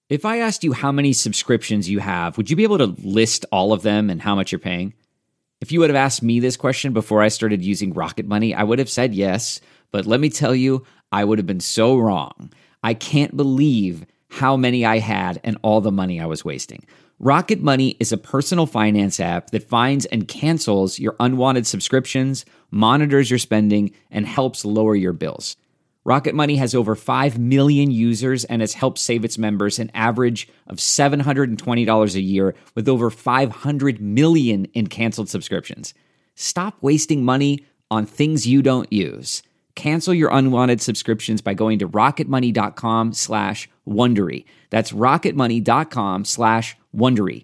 If I asked you how many subscriptions you have, would you be able to list all of them and how much you're paying? If you would have asked me this question before I started using Rocket Money, I would have said yes, but let me tell you, I would have been so wrong. I can't believe how many I had and all the money I was wasting. Rocket Money is a personal finance app that finds and cancels your unwanted subscriptions, monitors your spending, and helps lower your bills. Rocket Money has over 5 million users and has helped save its members an average of $720 a year with over 500 million in canceled subscriptions. Stop wasting money on things you don't use. Cancel your unwanted subscriptions by going to rocketmoney.com/Wondery. That's rocketmoney.com/Wondery.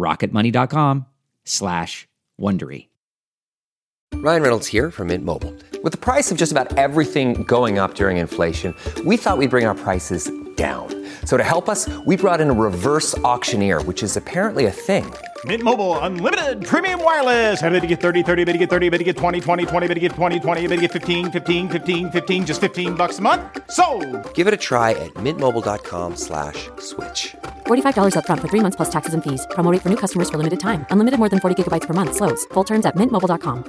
rocketmoney.com/Wondery. Ryan Reynolds here from Mint Mobile. With the price of just about everything going up during inflation, we thought we'd bring our prices down. So to help us, we brought in a reverse auctioneer, which is apparently a thing. Mint Mobile Unlimited Premium Wireless. How to get 30, 30, bit to get 30, bit to get 20, 20, 20, bit to get 20, 20, bit to get 15, 15, 15, 15, just $15 a month? Sold! Give it a try at mintmobile.com/switch. $45 up front for 3 months plus taxes and fees. Promo rate for new customers for limited time. Unlimited more than 40 gigabytes per month. Slows full terms at mintmobile.com.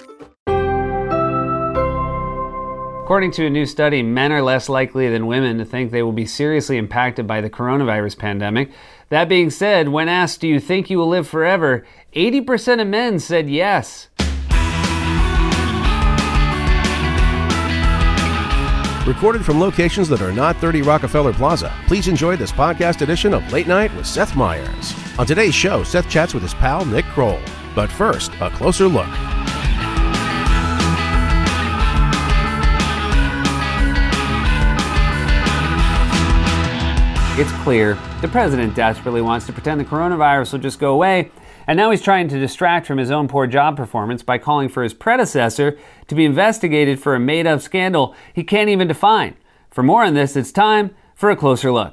According to a new study, men are less likely than women to think they will be seriously impacted by the coronavirus pandemic. That being said, when asked, do you think you will live forever, 80% of men said yes. Recorded from locations that are not 30 Rockefeller Plaza, please enjoy this podcast edition of Late Night with Seth Meyers. On today's show, Seth chats with his pal Nick Kroll. But first, a closer look. It's clear the president desperately wants to pretend the coronavirus will just go away, and now he's trying to distract from his own poor job performance by calling for his predecessor to be investigated for a made-up scandal he can't even define. For more on this, it's time for a closer look.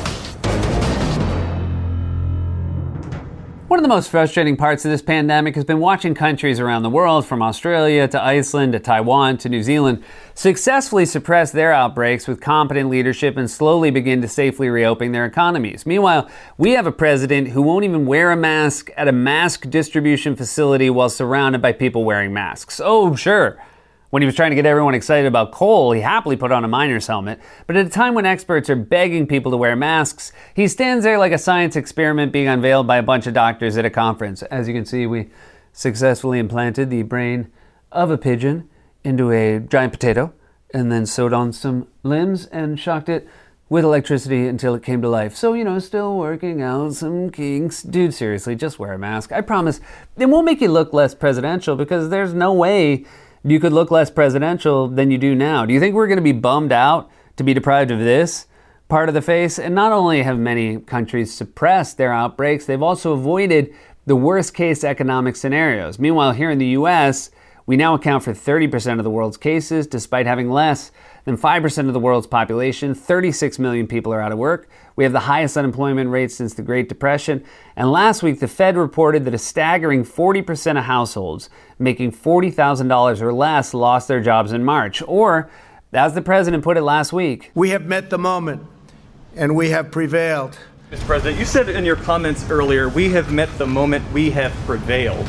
One of the most frustrating parts of this pandemic has been watching countries around the world, from Australia to Iceland to Taiwan to New Zealand, successfully suppress their outbreaks with competent leadership and slowly begin to safely reopen their economies. Meanwhile, we have a president who won't even wear a mask at a mask distribution facility while surrounded by people wearing masks. Oh, sure. When he was trying to get everyone excited about coal, he happily put on a miner's helmet. But at a time when experts are begging people to wear masks, he stands there like a science experiment being unveiled by a bunch of doctors at a conference. As you can see, we successfully implanted the brain of a pigeon into a giant potato and then sewed on some limbs and shocked it with electricity until it came to life. So, still working out some kinks. Dude, seriously, just wear a mask. I promise it won't make you look less presidential, because there's no way you could look less presidential than you do now. Do you think we're going to be bummed out to be deprived of this part of the face? And not only have many countries suppressed their outbreaks, they've also avoided the worst case economic scenarios. Meanwhile, here in the US, we now account for 30% of the world's cases, despite having less than 5% of the world's population. 36 million people are out of work. We have the highest unemployment rate since the Great Depression. And last week, the Fed reported that a staggering 40% of households making $40,000 or less lost their jobs in March. Or, as the president put it last week, we have met the moment, and we have prevailed. Mr. President, you said in your comments earlier, we have met the moment, we have prevailed.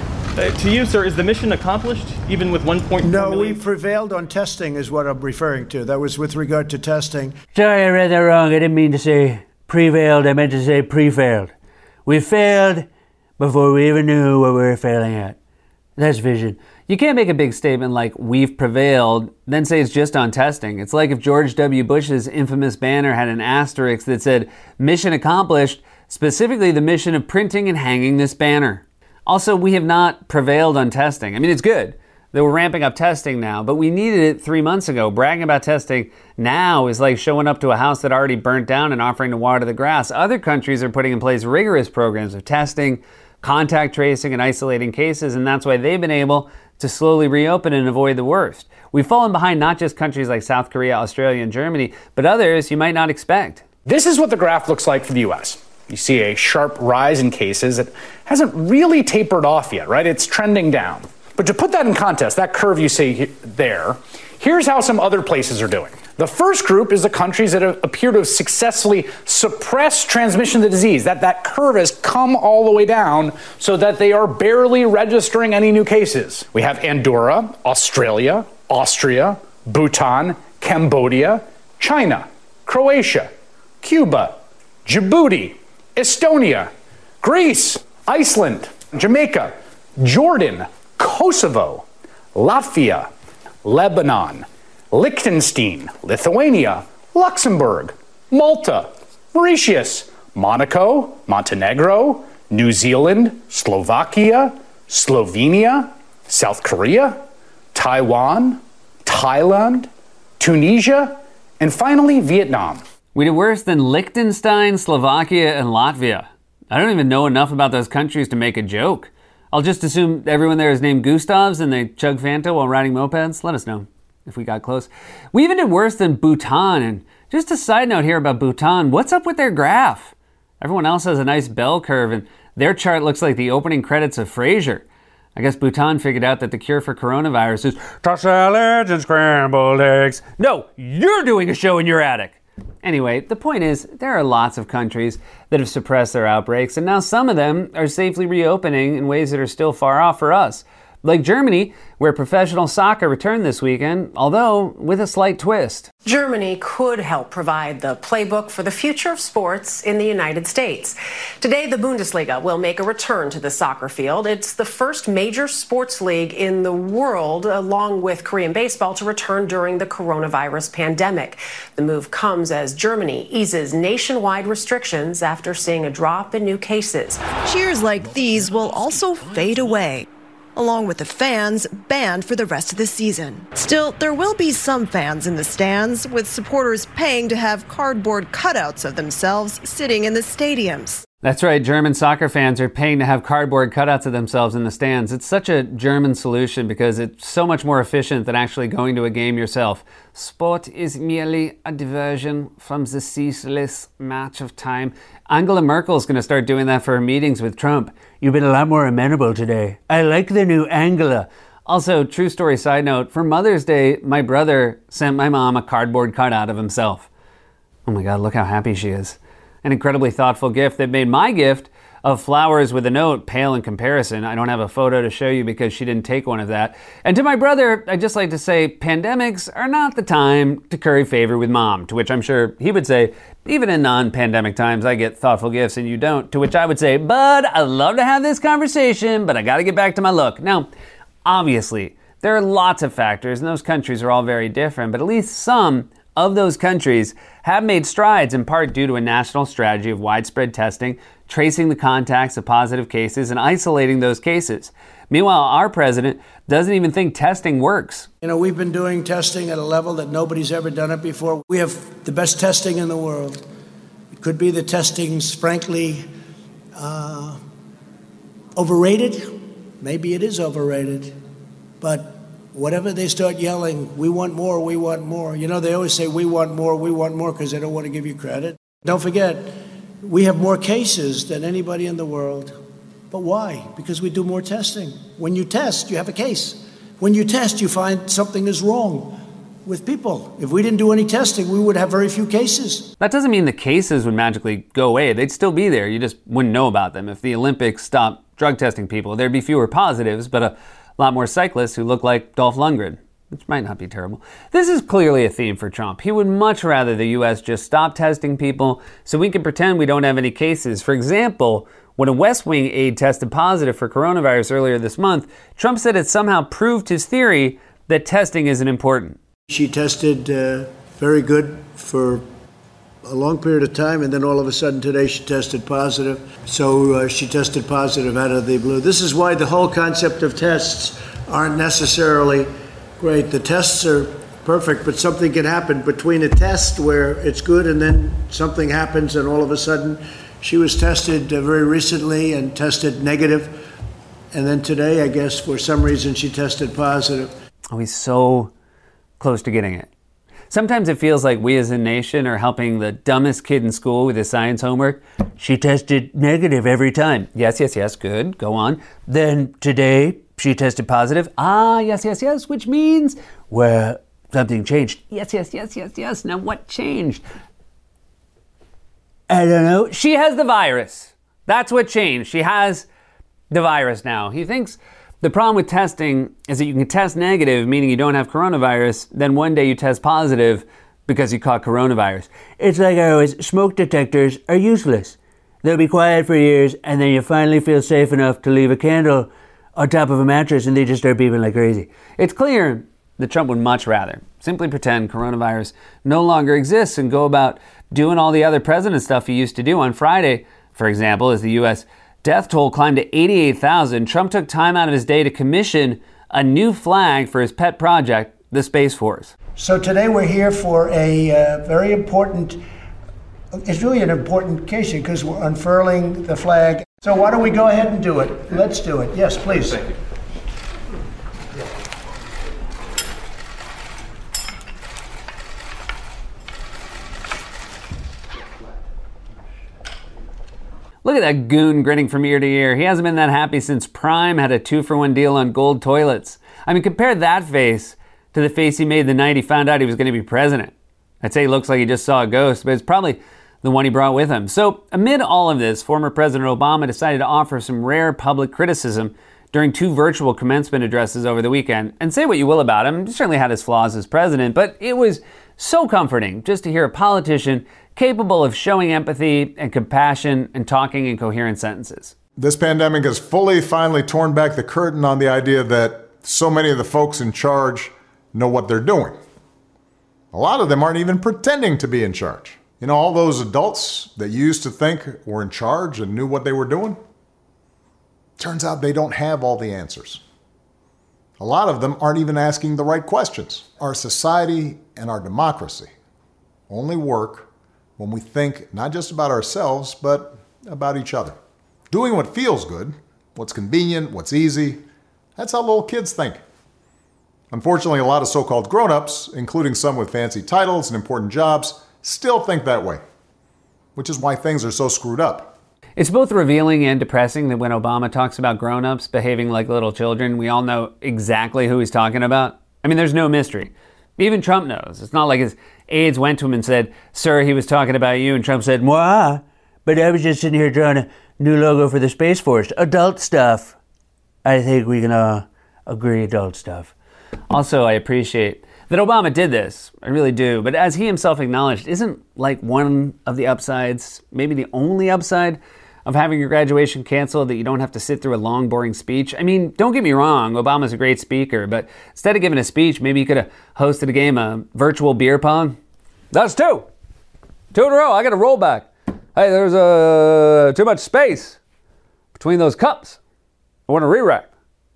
To you, sir, is the mission accomplished, even with 1.4 million? No, we prevailed on testing is what I'm referring to. That was with regard to testing. Sorry, I read that wrong. I didn't mean to say prevailed. I meant to say pre-failed. We failed before we even knew what we were failing at. That's vision. You can't make a big statement like, we've prevailed, then say it's just on testing. It's like if George W. Bush's infamous banner had an asterisk that said, mission accomplished, specifically the mission of printing and hanging this banner. Also, we have not prevailed on testing. I mean, it's good that we're ramping up testing now, but we needed it 3 months ago. Bragging about testing now is like showing up to a house that already burnt down and offering to water the grass. Other countries are putting in place rigorous programs of testing, contact tracing, and isolating cases, and that's why they've been able to slowly reopen and avoid the worst. We've fallen behind not just countries like South Korea, Australia, and Germany, but others you might not expect. This is what the graph looks like for the U.S. You see a sharp rise in cases. It hasn't really tapered off yet, right? It's trending down. But to put that in context, that curve you see there Here's how some other places are doing. The first group is the countries that appear to have successfully suppressed transmission of the disease. That curve has come all the way down so that they are barely registering any new cases. We have Andorra, Australia, Austria, Bhutan, Cambodia, China, Croatia, Cuba, Djibouti, Estonia, Greece, Iceland, Jamaica, Jordan, Kosovo, Latvia, Lebanon, Liechtenstein, Lithuania, Luxembourg, Malta, Mauritius, Monaco, Montenegro, New Zealand, Slovakia, Slovenia, South Korea, Taiwan, Thailand, Tunisia, and finally Vietnam. We did worse than Liechtenstein, Slovakia, and Latvia. I don't even know enough about those countries to make a joke. I'll just assume everyone there is named Gustavs and they chug Fanta while riding mopeds. Let us know if we got close. We even did worse than Bhutan. And just a side note here about Bhutan, what's up with their graph? Everyone else has a nice bell curve and their chart looks like the opening credits of Frasier. I guess Bhutan figured out that the cure for coronavirus is tossed salads and scrambled eggs. No, you're doing a show in your attic. Anyway, the point is, there are lots of countries that have suppressed their outbreaks, and now some of them are safely reopening in ways that are still far off for us. Like Germany, where professional soccer returned this weekend, although with a slight twist. Germany could help provide the playbook for the future of sports in the United States. Today, the Bundesliga will make a return to the soccer field. It's the first major sports league in the world, along with Korean baseball, to return during the coronavirus pandemic. The move comes as Germany eases nationwide restrictions after seeing a drop in new cases. Cheers like these will also fade away, along with the fans banned for the rest of the season. Still, there will be some fans in the stands, with supporters paying to have cardboard cutouts of themselves sitting in the stadiums. That's right, German soccer fans are paying to have cardboard cutouts of themselves in the stands. It's such a German solution because it's so much more efficient than actually going to a game yourself. Sport is merely a diversion from the ceaseless march of time. Angela Merkel's going to start doing that for her meetings with Trump. You've been a lot more amenable today. I like the new Angela. Also, true story side note, for Mother's Day, my brother sent my mom a cardboard cutout of himself. Oh my God, look how happy she is. An incredibly thoughtful gift that made my gift of flowers with a note pale in comparison. I don't have a photo to show you because she didn't take one of that. And to my brother, I'd just like to say, pandemics are not the time to curry favor with mom, to which I'm sure he would say, even in non-pandemic times, I get thoughtful gifts and you don't. To which I would say, bud, I'd love to have this conversation, but I gotta get back to my look. Now, obviously, there are lots of factors and those countries are all very different, but at least some of those countries have made strides in part due to a national strategy of widespread testing, tracing the contacts of positive cases, and isolating those cases. Meanwhile, our president doesn't even think testing works. You know, we've been doing testing at a level that nobody's ever done it before. We have the best testing in the world. It could be the testing's, frankly, overrated. Maybe it is overrated. But whatever they start yelling, we want more, we want more. You know, they always say we want more because they don't want to give you credit. Don't forget, we have more cases than anybody in the world. But why? Because we do more testing. When you test, you have a case. When you test, you find something is wrong with people. If we didn't do any testing, we would have very few cases. That doesn't mean the cases would magically go away. They'd still be there. You just wouldn't know about them. If the Olympics stopped drug testing people, there'd be fewer positives, but a lot more cyclists who look like Dolph Lundgren, which might not be terrible. This is clearly a theme for Trump. He would much rather the U.S. just stop testing people so we can pretend we don't have any cases. For example, when a West Wing aide tested positive for coronavirus earlier this month, Trump said it somehow proved his theory that testing isn't important. She tested very good for a long period of time, and then all of a sudden today she tested positive. So she tested positive out of the blue. This is why the whole concept of tests aren't necessarily great. The tests are perfect, but something can happen between a test where it's good and then something happens and all of a sudden she was tested very recently and tested negative. And then today, I guess, for some reason, she tested positive. Oh, he's so close to getting it. Sometimes it feels like we as a nation are helping the dumbest kid in school with his science homework. She tested negative every time. Yes, good, go on. Then today, she tested positive. Yes, which means, well, something changed. Yes. Now what changed? I don't know. She has the virus. That's what changed. She has the virus now. He thinks the problem with testing is that you can test negative, meaning you don't have coronavirus, then one day you test positive because you caught coronavirus. It's like I always, smoke detectors are useless. They'll be quiet for years, and then you finally feel safe enough to leave a candle on top of a mattress, and they just start beeping like crazy. It's clear that Trump would much rather simply pretend coronavirus no longer exists and go about doing all the other president stuff he used to do. On Friday, for example, as the U.S. death toll climbed to 88,000, Trump took time out of his day to commission a new flag for his pet project, the Space Force. So today we're here for a very important, it's really an important occasion because we're unfurling the flag. So why don't we go ahead and do it? Let's do it. Yes, please. Thank you. Look at that goon grinning from ear to ear. He hasn't been that happy since Prime had a 2-for-1 deal on gold toilets. I mean, compare that face to the face he made the night he found out he was going to be president. I'd say he looks like he just saw a ghost, but it's probably the one he brought with him. So amid all of this, former President Obama decided to offer some rare public criticism during 2 virtual commencement addresses over the weekend. And say what you will about him, he certainly had his flaws as president, but it was so comforting just to hear a politician capable of showing empathy and compassion and talking in coherent sentences. This pandemic has finally torn back the curtain on the idea that so many of the folks in charge know what they're doing. A lot of them aren't even pretending to be in charge. You know, all those adults that you used to think were in charge and knew what they were doing, turns out they don't have all the answers. A lot of them aren't even asking the right questions. Our society and our democracy only work when we think not just about ourselves, but about each other. Doing what feels good, what's convenient, what's easy, that's how little kids think. Unfortunately, a lot of so-called grown-ups, including some with fancy titles and important jobs, still think that way, which is why things are so screwed up. It's both revealing and depressing that when Obama talks about grown-ups behaving like little children, we all know exactly who he's talking about. I mean, there's no mystery. Even Trump knows. It's not like his aides went to him and said, "Sir, he was talking about you," and Trump said, "Moi, but I was just sitting here drawing a new logo for the Space Force. Adult stuff." I think we can agree, adult stuff. Also, I appreciate that Obama did this. I really do. But as he himself acknowledged, isn't like one of the upsides, maybe the only upside, of having your graduation canceled that you don't have to sit through a long, boring speech? I mean, don't get me wrong, Obama's a great speaker, but instead of giving a speech, maybe you could have hosted a game of virtual beer pong. That's 2. 2 in a row. I got a roll back. Hey, there's too much space between those cups. I want a re-rack.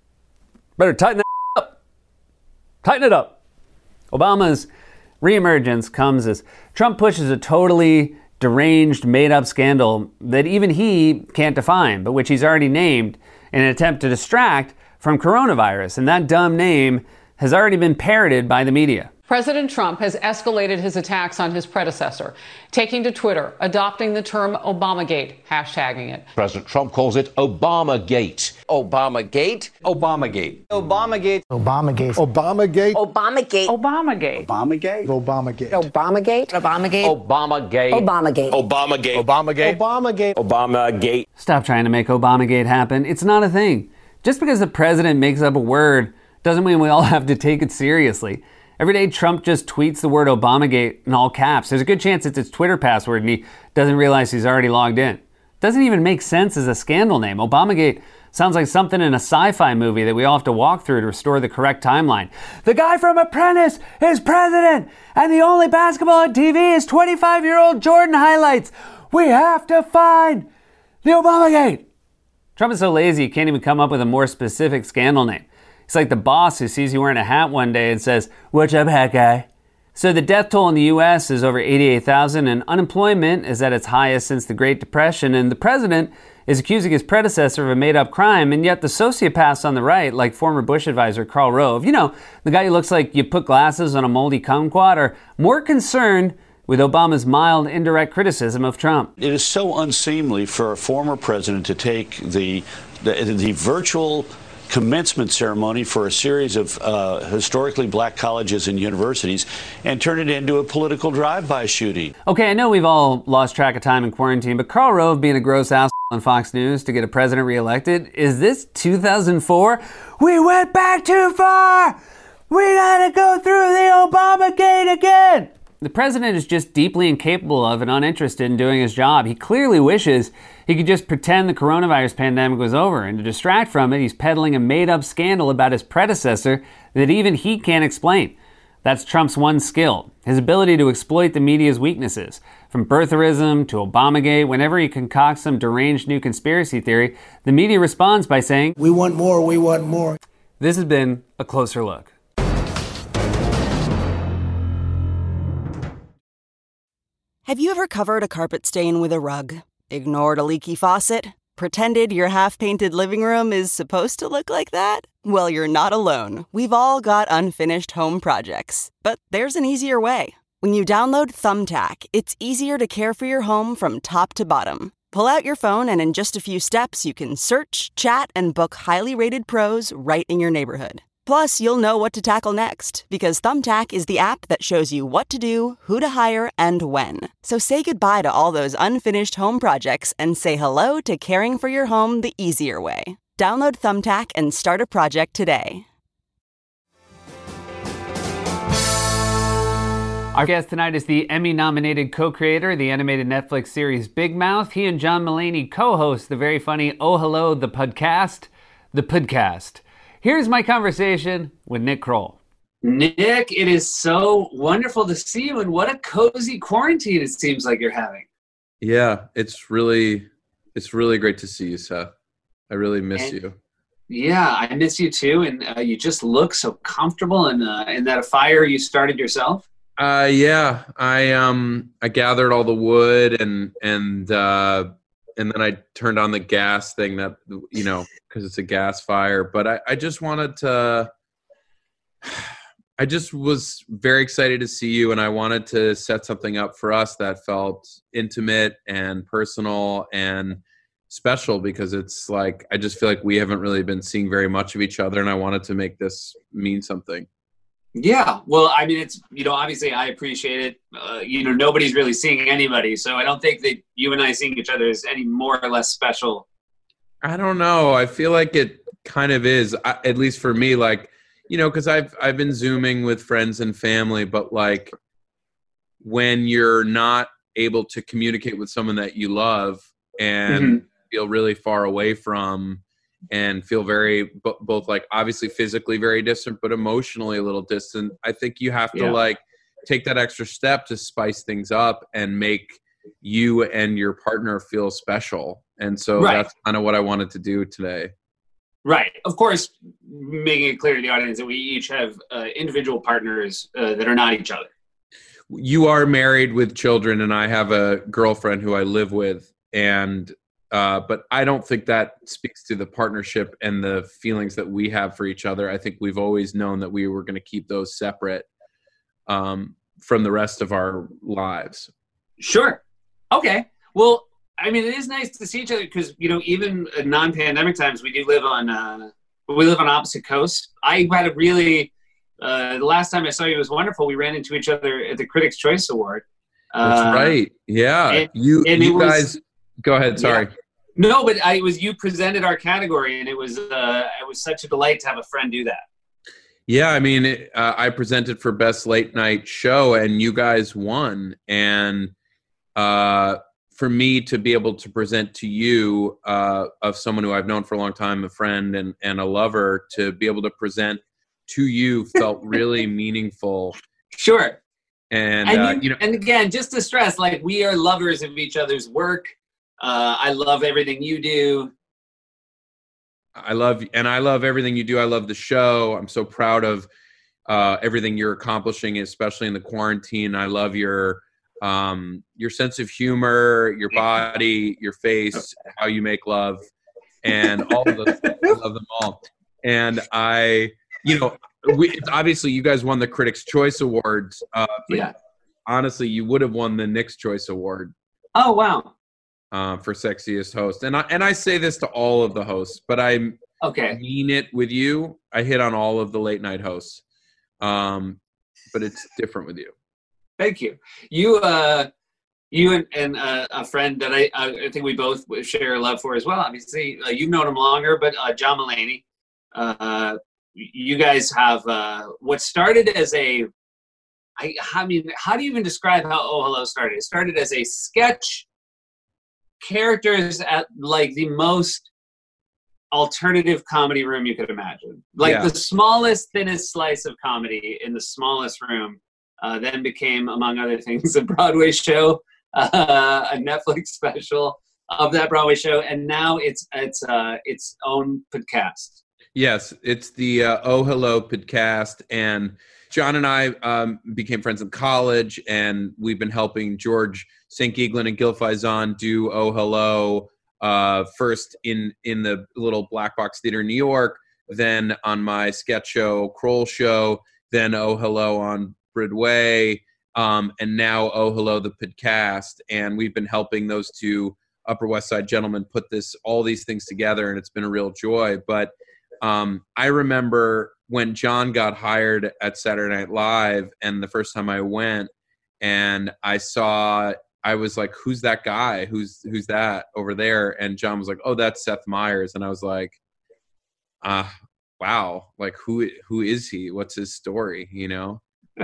Better tighten that up. Tighten it up. Obama's reemergence comes as Trump pushes a totally deranged, made-up scandal that even he can't define, but which he's already named in an attempt to distract from coronavirus. And that dumb name has already been parroted by the media. President Trump has escalated his attacks on his predecessor, taking to Twitter, adopting the term Obamagate, hashtagging it. President Trump calls it Obamagate. Obamagate? Obamagate. Obamagate. Obamagate. Obamagate. Obamagate. Obamagate. Obamagate. Obamagate. Obamagate. Obamagate. Obamagate. Obamagate. Obamagate. Obamagate. Obamagate. Obamagate. Stop trying to make Obamagate happen. It's not a thing. Just because the president makes up a word doesn't mean we all have to take it seriously. Every day Trump just tweets the word Obamagate in all caps. There's a good chance it's his Twitter password and he doesn't realize he's already logged in. Doesn't even make sense as a scandal name. Obamagate sounds like something in a sci-fi movie that we all have to walk through to restore the correct timeline. The guy from Apprentice is president, and the only basketball on TV is 25-year-old Jordan highlights. We have to find the Obamagate. Trump is so lazy he can't even come up with a more specific scandal name. He's like the boss who sees you wearing a hat one day and says, "What's up, hat guy?" So the death toll in the U.S. is over 88,000, and unemployment is at its highest since the Great Depression, and the president is accusing his predecessor of a made-up crime, and yet the sociopaths on the right, like former Bush advisor Karl Rove, you know, the guy who looks like you put glasses on a moldy kumquat, are more concerned with Obama's mild, indirect criticism of Trump. It is so unseemly for a former president to take the virtual commencement ceremony for a series of historically black colleges and universities and turn it into a political drive-by shooting. Okay, I know we've all lost track of time in quarantine, but Karl Rove being a gross ass on Fox News to get a president reelected, is this 2004? We went back too far! We gotta go through the Obamagate again! The president is just deeply incapable of and uninterested in doing his job. He clearly wishes he could just pretend the coronavirus pandemic was over, and to distract from it, he's peddling a made-up scandal about his predecessor that even he can't explain. That's Trump's one skill, his ability to exploit the media's weaknesses. From birtherism to Obamagate, whenever he concocts some deranged new conspiracy theory, the media responds by saying, "We want more, we want more." This has been A Closer Look. Have you ever covered a carpet stain with a rug? Ignored a leaky faucet? Pretended your half-painted living room is supposed to look like that? Well, you're not alone. We've all got unfinished home projects. But there's an easier way. When you download Thumbtack, it's easier to care for your home from top to bottom. Pull out your phone and in just a few steps, you can search, chat, and book highly rated pros right in your neighborhood. Plus, you'll know what to tackle next, because Thumbtack is the app that shows you what to do, who to hire, and when. So say goodbye to all those unfinished home projects and say hello to caring for your home the easier way. Download Thumbtack and start a project today. Our guest tonight is the Emmy-nominated co-creator of the animated Netflix series Big Mouth. He and John Mulaney co-host the very funny Oh Hello, the Podcast. The Podcast. Here's my conversation with Nick Kroll. Nick, it is so wonderful to see you, and what a cozy quarantine it seems like you're having. Yeah, it's really great to see you, Seth. I really miss you. Yeah, I miss you too, and you just look so comfortable in that fire you started yourself. Yeah, I gathered all the wood and then I turned on the gas thing that, because it's a gas fire. But I just wanted to, I just was very excited to see you, and I wanted to set something up for us that felt intimate and personal and special, because it's like, I just feel like we haven't really been seeing very much of each other, and I wanted to make this mean something. Yeah, well, I mean, it's, obviously I appreciate it. Nobody's really seeing anybody, so I don't think that you and I seeing each other is any more or less special. I don't know. I feel like it kind of is, at least for me, like, because I've been Zooming with friends and family, but like when you're not able to communicate with someone that you love and feel really far away from, and feel very both like obviously physically very distant, but emotionally a little distant. I think you have to like take that extra step to spice things up and make you and your partner feel special. And so that's kind of what I wanted to do today. Right. Of course, making it clear to the audience that we each have individual partners that are not each other. You are married with children, and I have a girlfriend who I live with, and but I don't think that speaks to the partnership and the feelings that we have for each other. I think we've always known that we were going to keep those separate from the rest of our lives. Sure. Okay. Well, I mean, it is nice to see each other because, even in non-pandemic times, we do live on opposite coasts. I had a really, the last time I saw you was wonderful. We ran into each other at the Critics' Choice Award. That's right. Yeah. You guys, go ahead. Sorry. Yeah. No, but you presented our category, and it was such a delight to have a friend do that. Yeah, I mean, I presented for Best Late Night Show, and you guys won. And for me to be able to present to you of someone who I've known for a long time, a friend and a lover, to be able to present to you felt really meaningful. Sure. And and again, just to stress, like, we are lovers of each other's work. I love everything you do. I love everything you do. I love the show. I'm so proud of everything you're accomplishing, especially in the quarantine. I love your sense of humor, your body, your face, how you make love, and all of those things. I love them all. And obviously you guys won the Critics' Choice Awards. Honestly, you would have won the Nick's Choice Award. Oh, wow. For sexiest host. And I say this to all of the hosts, but mean it with you. I hit on all of the late night hosts, but it's different with you. Thank you. You and a friend that I think we both share a love for as well. Obviously, you've known him longer, but John Mulaney. You guys have what started as a. I mean, how do you even describe how Oh Hello started? It started as a sketch, characters at like the most alternative comedy room you could imagine. Like the smallest, thinnest slice of comedy in the smallest room. Then became, among other things, a Broadway show, a Netflix special of that Broadway show, and now it's its own podcast. Yes, it's the Oh Hello podcast, and John and I became friends in college, and we've been helping George St. Geegland and Gil Faizon do Oh Hello first in the little black box theater in New York, then on my sketch show, Kroll Show, then Oh Hello on Broadway, and now Oh Hello the podcast. And we've been helping those two Upper West Side gentlemen put all these things together, and it's been a real joy. But I remember when John got hired at Saturday Night Live, and the first time I went and I was like, who's that guy? Who's that over there? And John was like, oh, that's Seth Meyers. And I was like, wow, like who is he? What's his story? You know?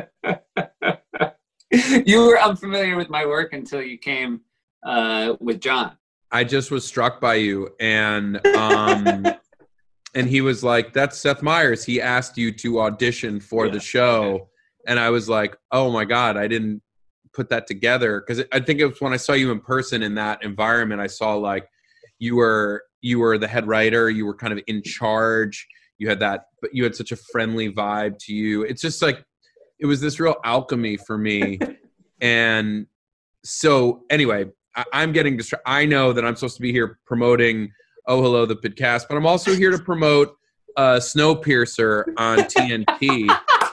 You were unfamiliar with my work until you came with John. I just was struck by you, and and he was like, that's Seth Meyers. He asked you to audition for the show. And I was like, oh my God, I didn't put that together. Because I think it was when I saw you in person in that environment, I saw like you were the head writer. You were kind of in charge. You had but you had such a friendly vibe to you. It's just like, it was this real alchemy for me. And so anyway, I'm getting distracted. I know that I'm supposed to be here promoting Oh Hello the podcast, but I'm also here to promote Snowpiercer on TNT.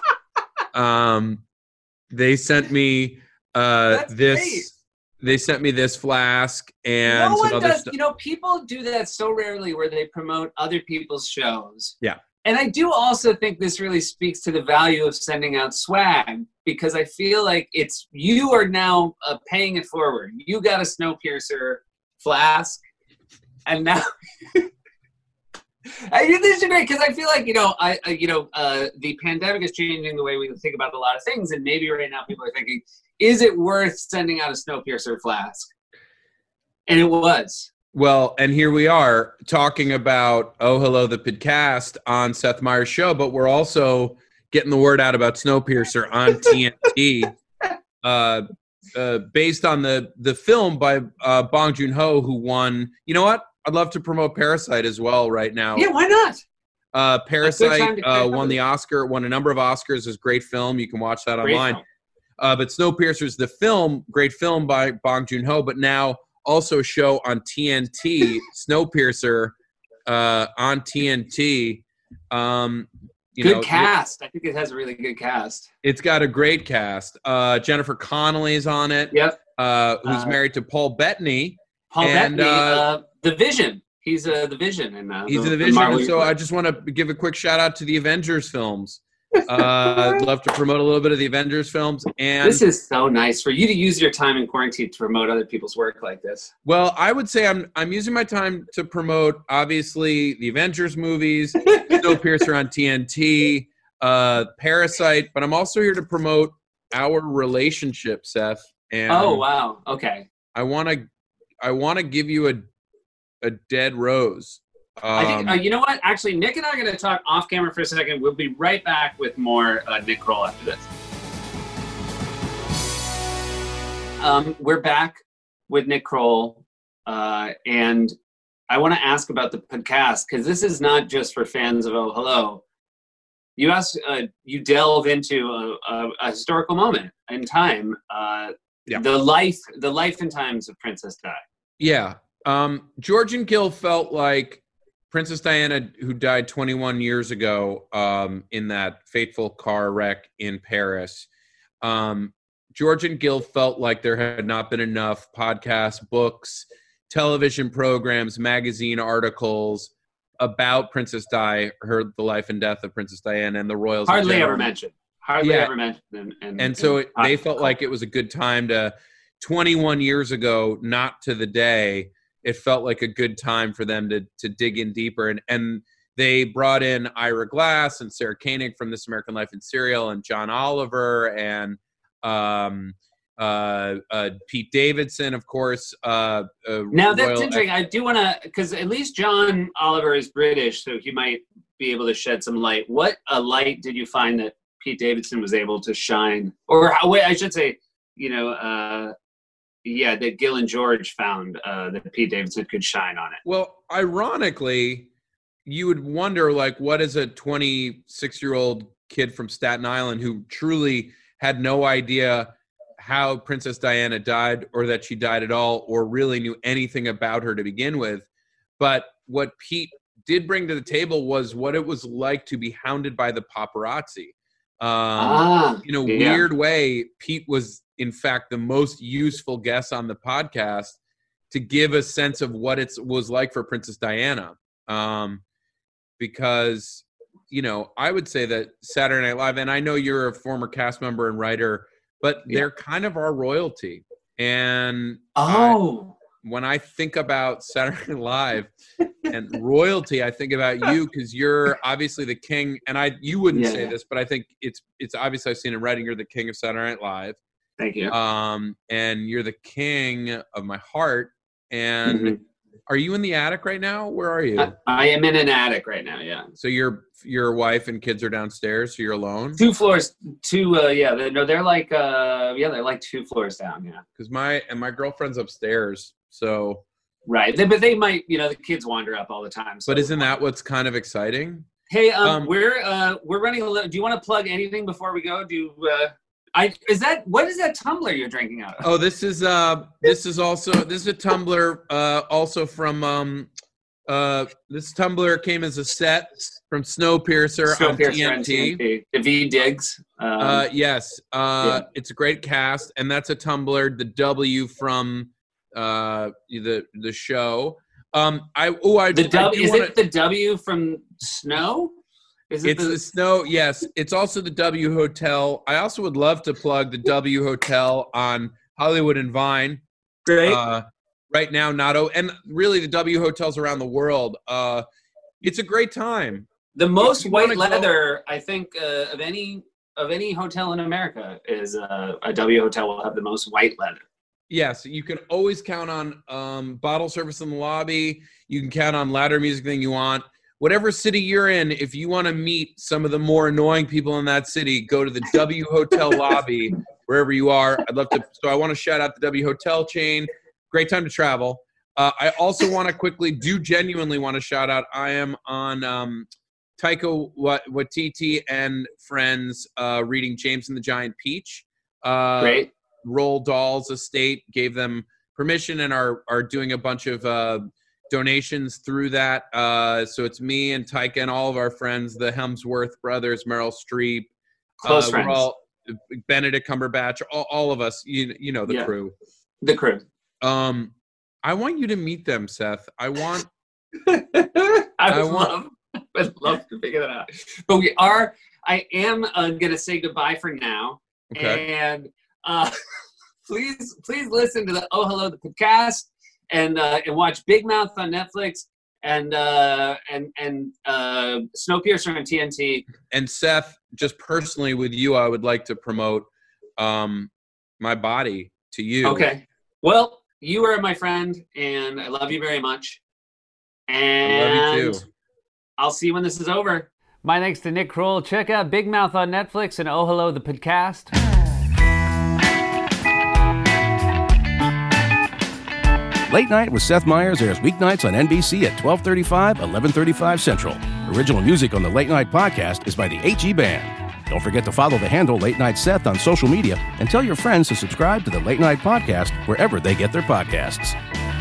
They sent me this. Great. They sent me this flask and no some one other does. stuff. You know, people do that so rarely where they promote other people's shows. Yeah. And I do also think this really speaks to the value of sending out swag, because I feel like you are now paying it forward. You got a Snowpiercer flask. And now, I think this is great because I feel like the pandemic is changing the way we think about a lot of things, and maybe right now people are thinking, is it worth sending out a Snowpiercer flask? And it was. Well, and here we are talking about Oh Hello the podcast on Seth Meyers' show, but we're also getting the word out about Snowpiercer on TNT. Based on the film by Bong Joon-ho, who won. You know what? I'd love to promote Parasite as well right now. Yeah, why not? Parasite won the Oscar, won a number of Oscars. It's a great film. You can watch that online. But Snowpiercer is the film, great film by Bong Joon-ho, but now also a show on TNT, Snowpiercer on TNT. Good cast. I think it has a really good cast. It's got a great cast. Jennifer Connelly's on it. Yep. Who's married to Paul Bettany. Bettany, the Vision. He's the Vision. He's the Vision. And so I just want to give a quick shout out to the Avengers films. I'd love to promote a little bit of the Avengers films. And this is so nice for you to use your time in quarantine to promote other people's work like this. Well, I would say I'm using my time to promote, obviously, the Avengers movies, Snowpiercer on TNT, Parasite, but I'm also here to promote our relationship, Seth. And oh, wow. Okay. I want to give you a dead rose. I think, you know what? Actually, Nick and I are going to talk off camera for a second. We'll be right back with more Nick Kroll after this. We're back with Nick Kroll, and I want to ask about the podcast, because this is not just for fans of Oh Hello. You delve into a historical moment in time, the life and times of Princess Di. Yeah. George and Gil felt like Princess Diana, who died 21 years ago in that fateful car wreck in Paris, George and Gil felt like there had not been enough podcasts, books, television programs, magazine articles about Princess Di, the life and death of Princess Diana and the royals. Hardly ever mentioned. And so they felt like it was a good time to, 21 years ago, not to the day, it felt like a good time for them to dig in deeper. And they brought in Ira Glass and Sarah Koenig from This American Life and Serial, and John Oliver, and Pete Davidson, of course. Now that's interesting. I do want to, because at least John Oliver is British, so he might be able to shed some light. What light did you find that Pete Davidson was able to shine, or I should say, that Gil and George found that Pete Davidson could shine on it? Well, ironically, you would wonder, like, what is a 26-year-old kid from Staten Island who truly had no idea how Princess Diana died, or that she died at all, or really knew anything about her to begin with. But what Pete did bring to the table was what it was like to be hounded by the paparazzi. In a weird way, Pete was, in fact, the most useful guest on the podcast to give a sense of what it was like for Princess Diana. Because, I would say that Saturday Night Live, and I know you're a former cast member and writer, but they're kind of our royalty. And when I think about Saturday Night Live and royalty, I think about you, because you're obviously the king. And you wouldn't say this, but I think it's obvious. I've seen in writing, you're the king of Saturday Night Live. Thank you. And you're the king of my heart. And are you in the attic right now? Where are you? I am in an attic right now. Yeah. So your wife and kids are downstairs, so you're alone? 2 floors. They're like, they're like 2 floors down. Yeah. Because my girlfriend's upstairs. So. Right. But they might, the kids wander up all the time. So. But isn't that what's kind of exciting? Hey, we're running a little. Do you want to plug anything before we go? What is that tumbler you're drinking out of? Oh, this is a tumbler also from this tumbler came as a set from Snowpiercer on TNT. Daveed Diggs. Yes. It's a great cast, and that's a tumbler, the W from the show. The W from Snow? It's the Snow, yes. It's also the W Hotel. I also would love to plug the W Hotel on Hollywood and Vine. Great. Right now, and really the W Hotels around the world. It's a great time. The most white leather, I think, of any hotel in America is a W Hotel will have the most white leather. Yes, you can always count on bottle service in the lobby. You can count on louder music than you want. Whatever city you're in, if you want to meet some of the more annoying people in that city, go to the W Hotel lobby, wherever you are. I'd love to. So I want to shout out the W Hotel chain. Great time to travel. I also want to genuinely want to shout out. I am on Taika Waititi and friends reading James and the Giant Peach. Great. Roald Dahl's estate gave them permission and are doing a bunch of donations through that. So it's me and Taika and all of our friends, the Hemsworth brothers, Meryl Streep, close friends, Benedict Cumberbatch, all of us, the crew. The crew. I want you to meet them, Seth. I would love to figure that out. But I am going to say goodbye for now. Okay. And please listen to the Oh Hello, the podcast. And watch Big Mouth on Netflix and Snowpiercer on TNT. And Seth, just personally with you, I would like to promote My Body to you. Okay. Well, you are my friend, and I love you very much. And I love you too. I'll see you when this is over. My thanks to Nick Kroll. Check out Big Mouth on Netflix and Oh Hello, the podcast. Late Night with Seth Meyers airs weeknights on NBC at 12:35, 11:35 Central. Original music on the Late Night podcast is by the HE Band. Don't forget to follow the handle Late Night Seth on social media and tell your friends to subscribe to the Late Night podcast wherever they get their podcasts.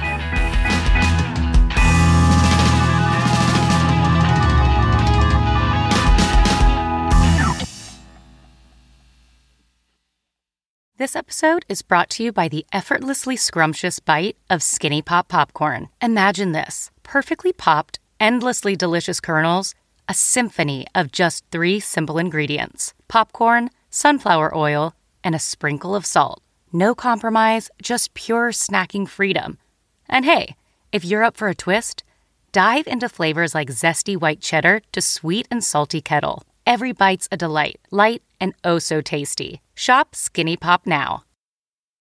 This episode is brought to you by the effortlessly scrumptious bite of Skinny Pop Popcorn. Imagine this, perfectly popped, endlessly delicious kernels, a symphony of just 3 simple ingredients: popcorn, sunflower oil, and a sprinkle of salt. No compromise, just pure snacking freedom. And hey, if you're up for a twist, dive into flavors like zesty white cheddar to sweet and salty kettle. Every bite's a delight, light and oh so tasty. Shop Skinny Pop now.